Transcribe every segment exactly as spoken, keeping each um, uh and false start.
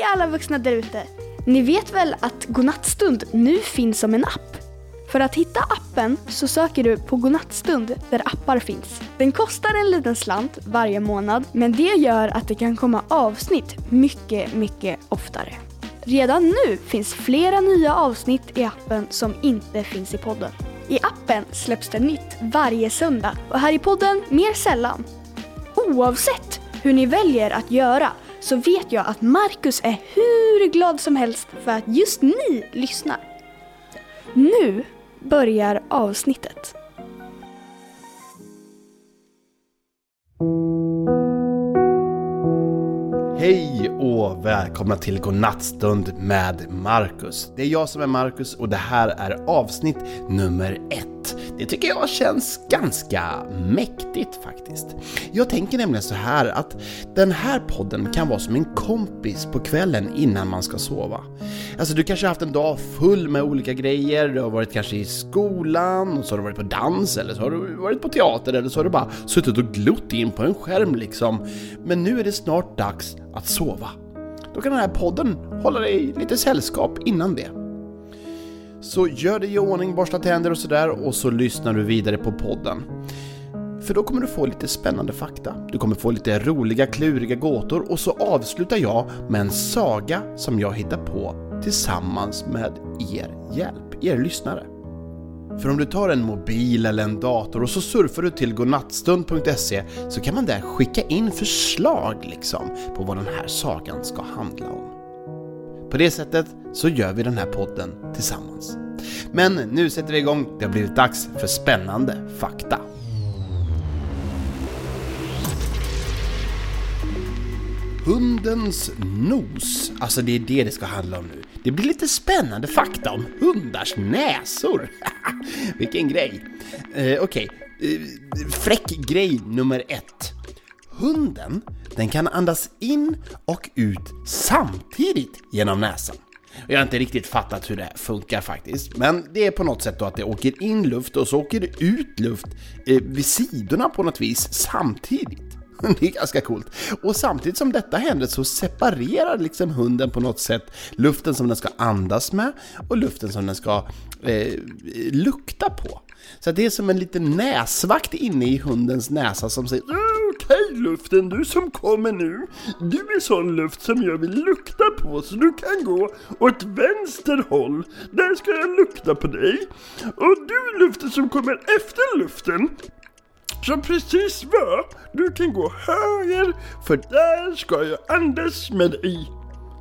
alla vuxna där ute. Ni vet väl att Godnattstund nu finns som en app? För att hitta appen så söker du på Godnattstund där appar finns. Den kostar en liten slant varje månad, men det gör att det kan komma avsnitt mycket, mycket oftare. Redan nu finns flera nya avsnitt i appen som inte finns i podden. I appen släpps det nytt varje söndag och här i podden mer sällan. Oavsett hur ni väljer att göra så vet jag att Marcus är hur glad som helst för att just ni lyssnar. Nu börjar avsnittet. Hej och välkomna till Godnattstund med Marcus. Det är jag som är Marcus och det här är avsnitt nummer ett. Det tycker jag känns ganska mäktigt faktiskt. Jag tänker nämligen så här att den här podden kan vara som en kompis på kvällen innan man ska sova. Alltså du kanske har haft en dag full med olika grejer. Du har varit kanske i skolan och så har du varit på dans eller så har du varit på teater eller så har du bara suttit och glott in på en skärm liksom. Men nu är det snart dags att sova. Då kan den här podden hålla dig lite sällskap innan det. Så gör det i ordning, borsta tänder och sådär och så lyssnar du vidare på podden. För då kommer du få lite spännande fakta. Du kommer få lite roliga, kluriga gåtor och så avslutar jag med en saga som jag hittar på tillsammans med er hjälp, er lyssnare. För om du tar en mobil eller en dator och så surfar du till godnattstund punkt se så kan man där skicka in förslag liksom på vad den här sagan ska handla om. På det sättet så gör vi den här podden tillsammans. Men nu sätter vi igång. Det har blivit dags för spännande fakta. Hundens nos. Alltså det är det det ska handla om nu. Det blir lite spännande fakta om hundars näsor. Vilken grej. Eh, Okej, okay. eh, fräck grej nummer ett. Hunden, den kan andas in och ut samtidigt genom näsan. Jag har inte riktigt fattat hur det funkar faktiskt. Men det är på något sätt då att det åker in luft och så åker det ut luft eh, vid sidorna på något vis samtidigt. Det är ganska coolt. Och samtidigt som detta händer så separerar liksom hunden på något sätt luften som den ska andas med och luften som den ska eh, lukta på. Så det är som en liten näsvakt inne i hundens näsa som säger: okej luften, du som kommer nu, du är sån luft som jag vill lukta på, så du kan gå åt vänster håll, där ska jag lukta på dig. Och du luften som kommer efter luften, så precis vad, du kan gå höger, för där ska jag andas med dig.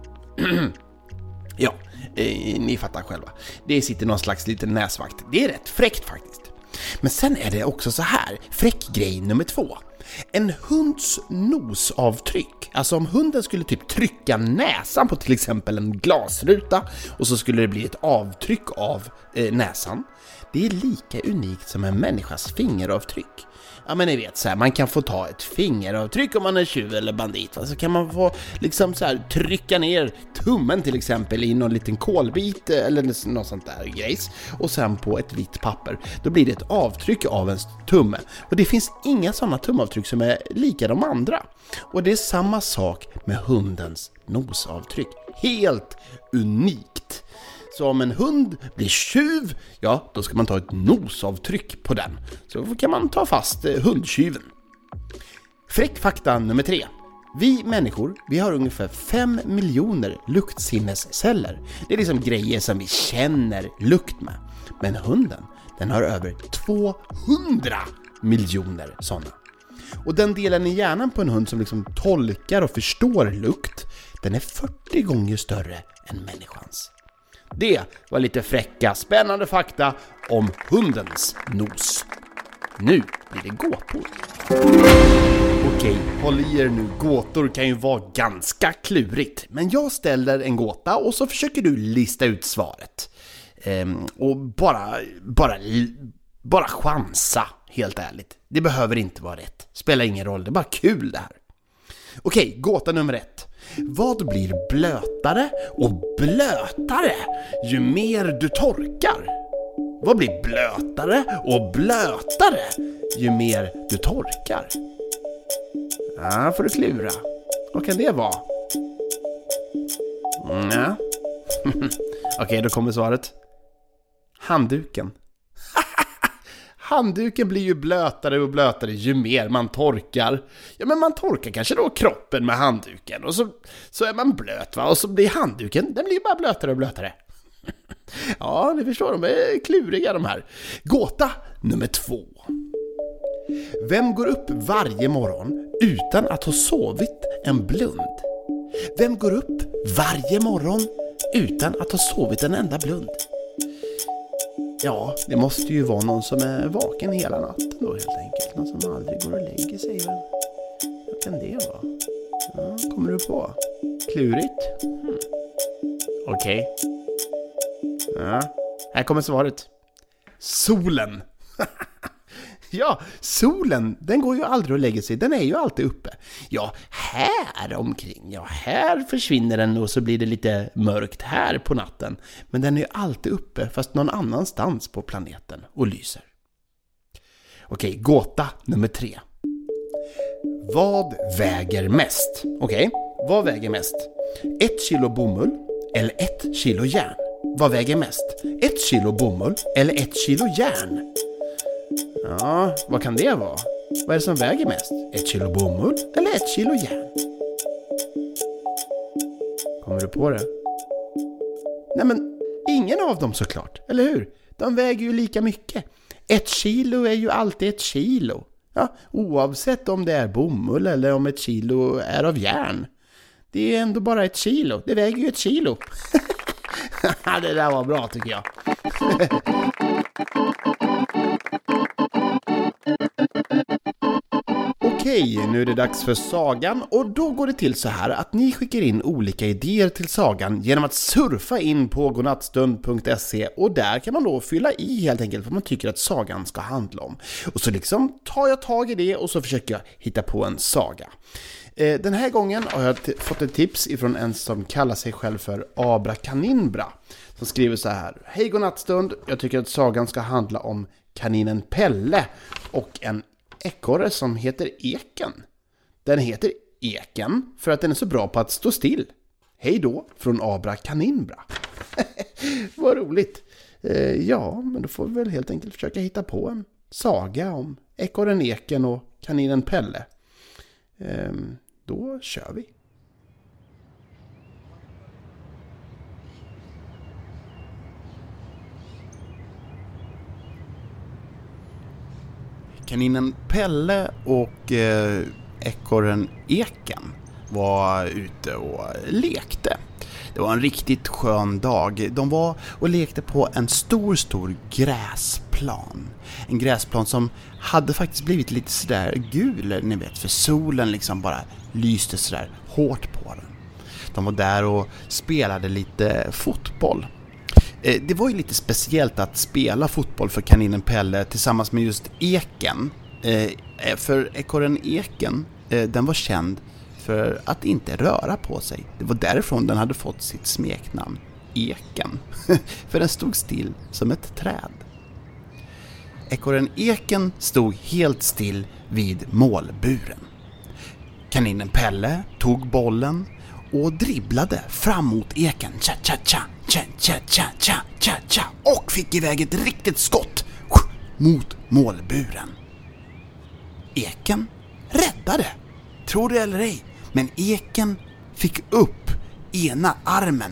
Ja, eh, ni fattar själva. Det sitter någon slags liten näsvakt. Det är rätt fräckt faktiskt. Men sen är det också så här, fräck grej nummer två. En hunds nosavtryck. Alltså om hunden skulle typ trycka näsan på till exempel en glasruta och så skulle det bli ett avtryck av eh, näsan. Det är lika unikt som en människas fingeravtryck. Ja men ni vet så här, man kan få ta ett fingeravtryck om man är tjuv eller bandit, va? Så kan man få liksom så här trycka ner tummen till exempel i någon liten kolbit eller något sånt där grejs och sen på ett vitt papper. Då blir det ett avtryck av en tumme. Och det finns inga sådana tumavtryck som är lika de andra. Och det är samma sak med hundens nosavtryck. Helt unikt. Så om en hund blir tjuv, ja, då ska man ta ett nosavtryck på den. Så kan man ta fast eh, hundtjuven. Fräck fakta nummer tre. Vi människor, vi har ungefär fem miljoner luktsinnesceller. Det är liksom grejer som vi känner lukt med. Men hunden, den har över tvåhundra miljoner sådana. Och den delen i hjärnan på en hund som liksom tolkar och förstår lukt, den är fyrtio gånger större än människans. Det var lite fräcka, spännande fakta om hundens nos. Nu blir det gåtor. Okej, håll i er nu. Gåtor kan ju vara ganska klurigt. Men jag ställer en gåta och så försöker du lista ut svaret. Ehm, och bara, bara, bara chansa, helt ärligt. Det behöver inte vara rätt. Spelar ingen roll, det är bara kul det här. Okej, gåta nummer ett. Vad blir blötare och blötare ju mer du torkar? Vad blir blötare och blötare ju mer du torkar? Ja, får du klura. Vad kan det vara? Mm, ja. Okej, okay, då kommer svaret. Handduken. Handduken blir ju blötare och blötare ju mer man torkar. Ja, men man torkar kanske då kroppen med handduken. Och så, så är man blöt, va? Och så blir handduken, den blir bara blötare och blötare. Ja, ni förstår, de är kluriga de här. Gåta nummer två. Vem går upp varje morgon utan att ha sovit en blund? Vem går upp varje morgon utan att ha sovit en enda blund? Ja, det måste ju vara någon som är vaken hela natten då helt enkelt. Någon som aldrig går och lägger sig. Väl? Vad kan det vara? Ja, kommer du på? Klurigt? Hmm. Okej. Okay. Ja, här kommer svaret. Solen. Ja, solen, den går ju aldrig att lägga sig. Den är ju alltid uppe. Ja, här omkring. Ja, här försvinner den och så blir det lite mörkt här på natten. Men den är ju alltid uppe, fast någon annanstans på planeten och lyser. Okej, gåta nummer tre. Vad väger mest? Okej, vad väger mest? Ett kilo bomull eller ett kilo järn? Vad väger mest? Ett kilo bomull eller ett kilo järn? Ja, vad kan det vara? Vad är det som väger mest? Ett kilo bomull eller ett kilo järn? Kommer du på det? Nej, men ingen av dem såklart, eller hur? De väger ju lika mycket. Ett kilo är ju alltid ett kilo. Ja, oavsett om det är bomull eller om ett kilo är av järn. Det är ändå bara ett kilo. Det väger ju ett kilo. Det där var bra tycker jag. Okej, nu är det dags för sagan och då går det till så här att ni skickar in olika idéer till sagan genom att surfa in på godnattstund punkt se och där kan man då fylla i helt enkelt vad man tycker att sagan ska handla om. Och så liksom tar jag tag i det och så försöker jag hitta på en saga. Den här gången har jag t- fått ett tips ifrån en som kallar sig själv för Abra Kaninbra som skriver så här: Hej godnattstund, jag tycker att sagan ska handla om kaninen Pelle och en ekorre som heter Eken. Den heter Eken för att den är så bra på att stå still. Hej då från Abra Kaninbra. Vad roligt. Eh, ja, men då får vi väl helt enkelt försöka hitta på en saga om ekorren Eken och kaninen Pelle. Eh, då kör vi. Kaninen Pelle och eh, ekorren Eken var ute och lekte. Det var en riktigt skön dag. De var och lekte på en stor, stor gräsplan. En gräsplan som hade faktiskt blivit lite sådär gul, ni vet, för solen liksom bara lyste sådär hårt på den. De var där och spelade lite fotboll. Det var ju lite speciellt att spela fotboll för kaninen Pelle tillsammans med just Eken. För ekorren Eken, den var känd för att inte röra på sig. Det var därifrån den hade fått sitt smeknamn, Eken. För den stod still som ett träd. Ekorren Eken stod helt still vid målburen. Kaninen Pelle tog bollen och dribblade fram mot Eken. Tja, tja, tja, tja, tja, tja, tja, tja, tja, och fick iväg ett riktigt skott mot målburen. Eken räddade, tror det eller ej, men Eken fick upp ena armen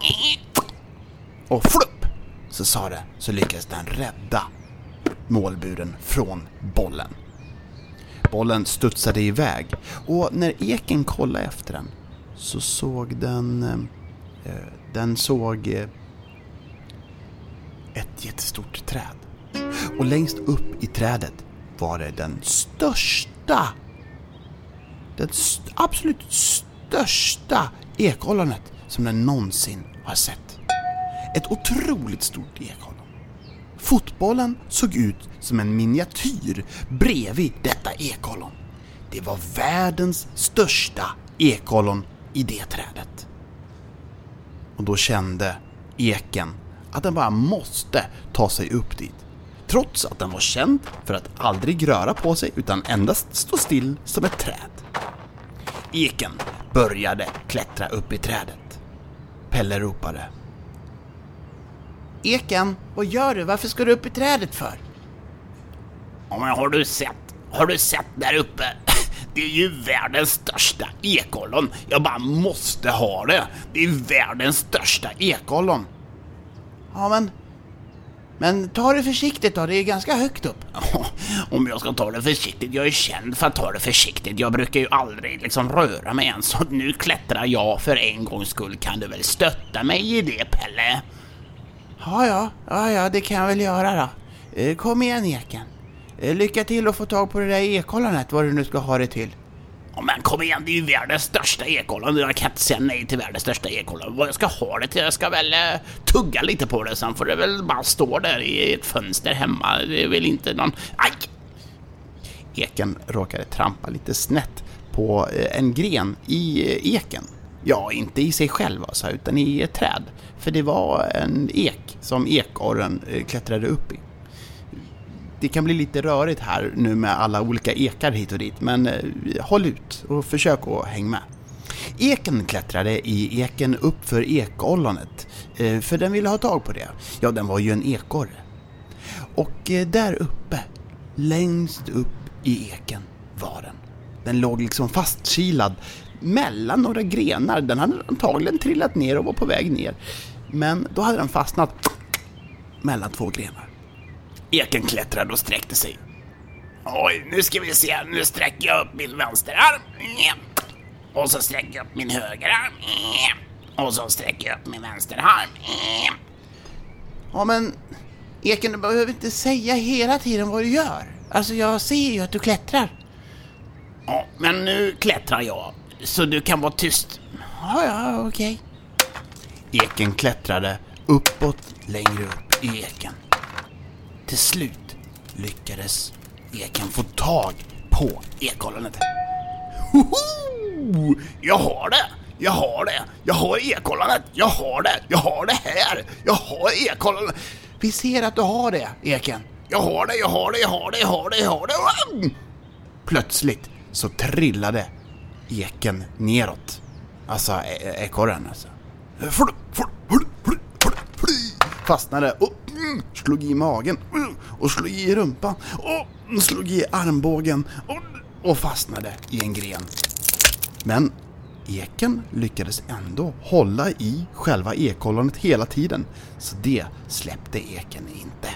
och flupp, så sa det, så lyckades den rädda målburen från bollen. Bollen studsade iväg och när Eken kollade efter den så såg den eh, den såg eh, ett jättestort träd. Och längst upp i trädet var det den största den st- absolut största ekollonet som den någonsin har sett. Ett otroligt stort ekollon. Fotbollen såg ut som en miniatyr bredvid detta ekollon. Det var världens största ekollon i det trädet. Och då kände Eken att den bara måste ta sig upp dit. Trots att den var känd för att aldrig röra på sig utan endast stå still som ett träd. Eken började klättra upp i trädet. Pelle ropade. Eken, vad gör du? Varför ska du upp i trädet för? Ja, men har du sett? Har du sett där uppe? Det är ju världens största ekollon. Jag bara måste ha det. Det är världens största ekollon. Ja, men... Men ta det försiktigt då, det är ganska högt upp. Ja, om jag ska ta det försiktigt. Jag är känd för att ta det försiktigt. Jag brukar ju aldrig liksom röra mig än. Så nu klättrar jag för en gångs skull. Kan du väl stötta mig i det, Pelle? Ja, ja, ja, ja, det kan jag väl göra då. Kom igen, Eken. Lycka till att få tag på det där ekollonet, vad du nu ska ha det till. Ja, men kom igen, det är ju världens största ekollon. Jag kan inte säga nej till världens största ekollon. Vad jag ska ha det till, jag ska väl eh, tugga lite på det. Sen får det väl bara stå där i ett fönster hemma. Det är väl inte någon... Aj! Eken råkade trampa lite snett på eh, en gren i eh, eken. Ja, inte i sig själv alltså, utan i ett träd. För det var en ek som ekorren eh, klättrade upp i. Det kan bli lite rörigt här nu med alla olika ekar hit och dit, men eh, håll ut och försök att hänga med. Eken klättrade i eken upp för ekollonet, eh, för den ville ha tag på det. Ja, den var ju en ekorre. Och eh, där uppe, längst upp i eken var den. Den låg liksom fastkilad mellan några grenar. Den hade antagligen trillat ner och var på väg ner. Men då hade den fastnat mellan två grenar. Eken klättrade och sträckte sig. Oj, nu ska vi se. Nu sträcker jag upp min vänsterarm. Och så sträcker jag upp min högerarm. Och så sträcker jag upp min vänsterarm. Ja, men Eken, du behöver inte säga hela tiden vad du gör. Alltså, jag ser ju att du klättrar. Ja, men nu klättrar jag. Så du kan vara tyst. Ja, ja, okej. Eken klättrade uppåt, längre upp i eken. Till slut lyckades Eken få tag på ekollonet. Hoho! Jag har det! Jag har det! Jag har ekollonet! Jag har det! Jag har det här! Jag har ekollonet! Vi ser att du har det, Eken. Jag har det, jag har det, jag har det, jag har det, jag har det! Plötsligt så trillade Eken neråt. Alltså e- ekorren alltså. Fastnade och mm, slog i magen mm, och slog i rumpan och slog i armbågen och, och fastnade i en gren. Men Eken lyckades ändå hålla i själva ekollonet hela tiden, så det släppte Eken inte.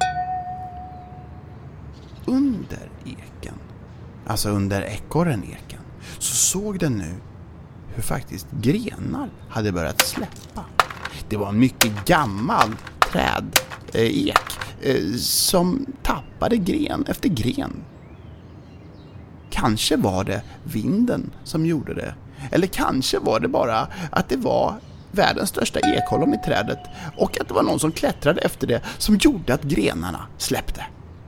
Under eken, alltså under ekorren Eken, så såg den nu hur faktiskt grenar hade börjat släppa. Det var en mycket gammal träd, eh, ek, eh, som tappade gren efter gren. Kanske var det vinden som gjorde det. Eller kanske var det bara att det var världens största ekollon i trädet och att det var någon som klättrade efter det som gjorde att grenarna släppte.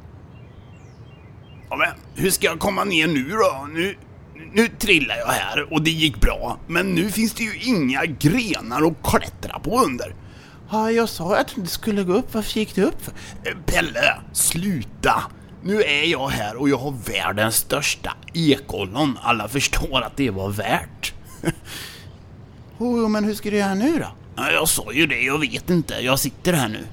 Ja, men hur ska jag komma ner nu då? Nu, nu trillar jag här och det gick bra. Men nu finns det ju inga grenar att klättra på under. Ja, jag sa att du skulle gå upp. Varför gick du upp? Pelle, sluta! Nu är jag här och jag har världens största ekollon. Alla förstår att det var värt. Oh, men hur ska du göra nu då? Ja, jag sa ju det, jag vet inte. Jag sitter här nu.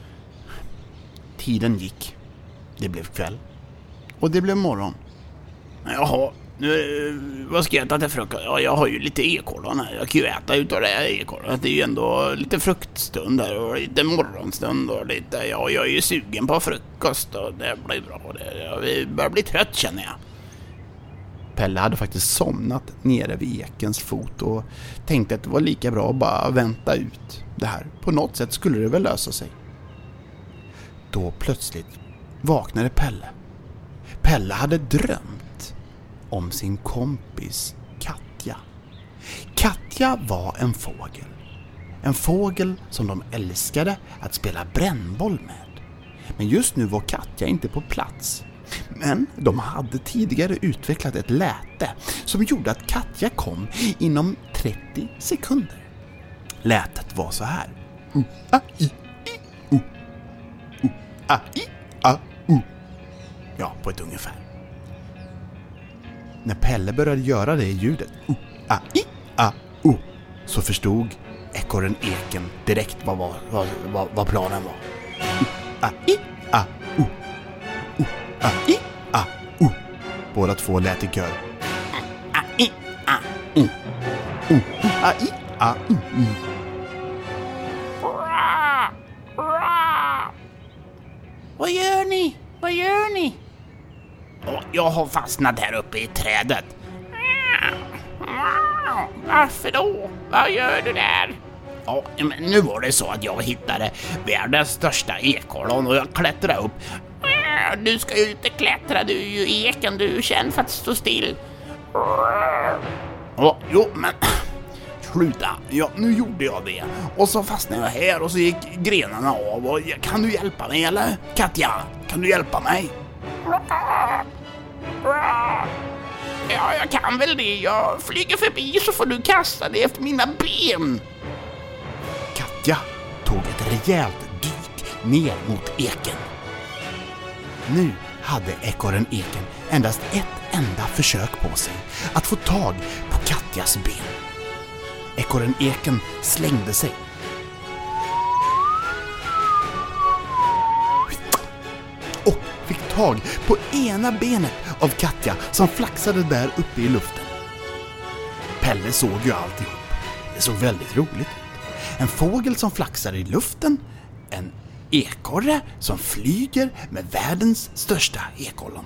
Tiden gick. Det blev kväll. Och det blev morgon. Jaha, nu, vad ska jag äta till frukost? Ja, jag har ju lite ekollon här. Jag kan ju äta utav det här ekollonet. Det är ju ändå lite fruktstund där och lite morgonstund och lite... Ja, jag är ju sugen på frukost och det blir bra. Jag börjar bli trött, känner jag. Pelle hade faktiskt somnat nere vid ekens fot och tänkte att det var lika bra att bara vänta ut det här. På något sätt skulle det väl lösa sig. Då plötsligt vaknade Pelle. Pelle hade drömt om sin kompis Katja. Katja var en fågel. En fågel som de älskade att spela brännboll med. Men just nu var Katja inte på plats. Men de hade tidigare utvecklat ett läte som gjorde att Katja kom inom trettio sekunder. Lätet var så här. U, a, i, i, u. U, a, i, a, u. Ja, på ett ungefär. När Pelle började göra det ljudet, u, a, i, a, u, så förstod ekorren Eken direkt vad, vad, vad, vad, vad planen var. Uh, a, i, a, u. Uh, a, i, a, u. Båda två lät i kör. A, i, a, u. Uh, a, i, a, u. Mm. Vad gör ni? Vad gör ni? Oh, jag har fastnat här uppe i trädet. Varför då? Vad gör du där? Ja, men nu var det så att jag hittade världens största ekollon och jag klättrade upp. Du ska ju inte klättra, du är ju eken, du känner för att stå still. Ja, jo, men sluta. Ja, nu gjorde jag det. Och så fastnade jag här och så gick grenarna av. Och, kan du hjälpa mig eller? Katja, kan du hjälpa mig? Ja, jag kan väl det. Jag flyger förbi så får du kasta det efter mina ben. Katja tog ett rejält dyk ner mot eken. Nu hade ekorren Eken endast ett enda försök på sig att få tag på Katjas ben. Ekorren Eken slängde sig. Och fick tag på ena benet av Katja som flaxade där uppe i luften. Pelle såg ju alltihop. Det såg väldigt roligt ut. En fågel som flaxar i luften, en ekorre som flyger med världens största ekollon.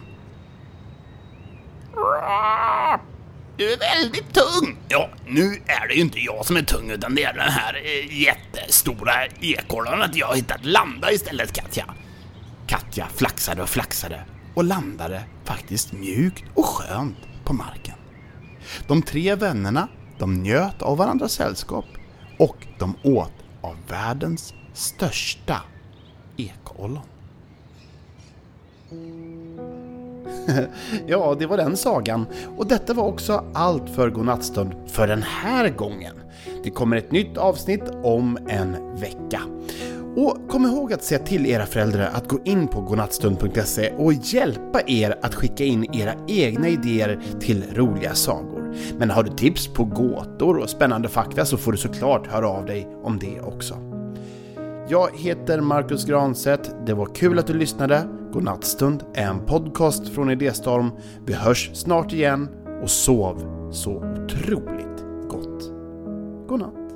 Du är väldigt tung. Ja, nu är det ju inte jag som är tung utan det är den här eh, jättestora ekollonet jag har hittat. Landa istället, Katja. Katja flaxade och flaxade och landade faktiskt mjukt och skönt på marken. De tre vännerna, de njöt av varandras sällskap och de åt av världens största ekollon. Ja, det var den sagan. Och detta var också allt för Godnattstund för den här gången. Det kommer ett nytt avsnitt om en vecka. Och kom ihåg att säga till era föräldrar att gå in på godnattstund punkt se och hjälpa er att skicka in era egna idéer till roliga sagor. Men har du tips på gåtor och spännande fakta så får du såklart höra av dig om det också. Jag heter Marcus Granstedt. Det var kul att du lyssnade. Godnattstund är en podcast från Idéstorm. Vi hörs snart igen och sov så otroligt gott. Godnatt.